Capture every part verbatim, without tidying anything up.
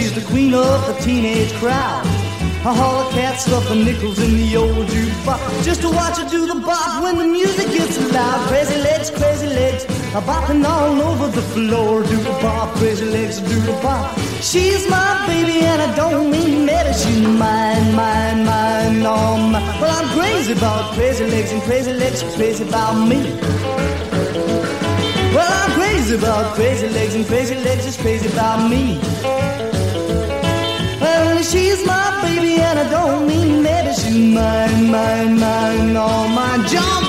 she's the queen of the teenage crowd. All the cats stuff the nickels in the old jukebox just to watch her do the bop when the music gets loud. Crazy legs, crazy legs, a bopping all over the floor. Do the bop, crazy legs, do the bop. She's my baby and I don't mean meta. She's mine, mine, mine, all mine. Well, I'm crazy about crazy legs and crazy legs are crazy about me. Well, I'm crazy about crazy legs and crazy legs is crazy about me. Well, she's my baby and I don't mean maybe. She's mine, mine, mine, all mine. Jump!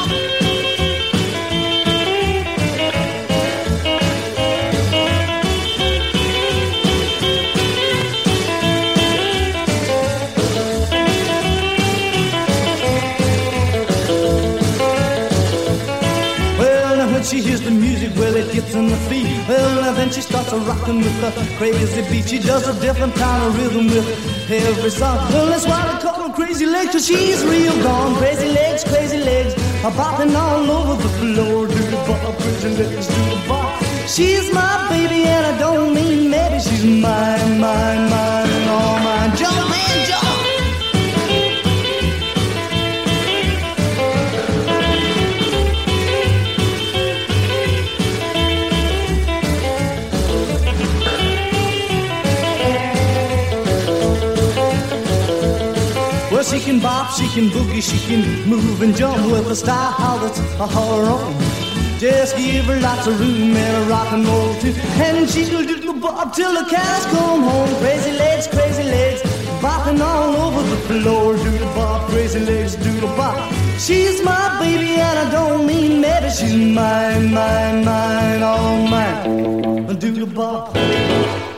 She hears the music, well, it gets in the feet. Well, and then she starts a rocking with the crazy beat. She does a different kind of rhythm with every song. Well, that's why they call her Crazy Legs, 'cause she's real gone. Crazy legs, crazy legs, are bopping all over the floor. Do the bop, crazy legs, do the bop. She's my baby and I don't mean maybe. She's mine, mine, mine, and all mine. Jump, man, jump! Well, she can bop, she can boogie, she can move and jump with a style that's her own. Just give her lots of room and a rock and roll too, and she'll do the bop till the cows come home. Crazy legs, crazy legs, bopping all over the floor. Do the bop, crazy legs, do the bop. She's my baby and I don't mean maybe. She's mine, mine, mine, all mine. Do the bop.